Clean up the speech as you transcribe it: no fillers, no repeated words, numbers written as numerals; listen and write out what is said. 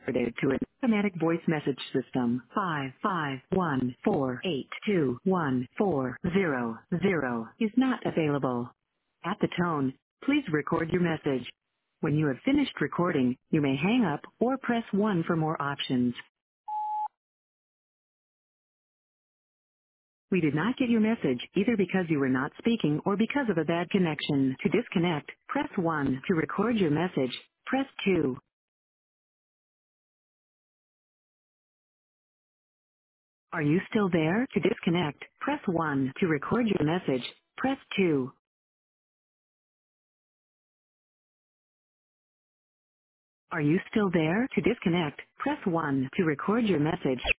forwarded to an automatic voice message system. 55148214000 is not available. At the tone, please record your message. When you have finished recording, you may hang up or press 1 for more options. We did not get your message either because you were not speaking or because of a bad connection. To disconnect, press 1. To record your message, press 2. Are you still there? To disconnect, press 1. To record your message, press 2. Are you still there? To disconnect, press 1. To record your message,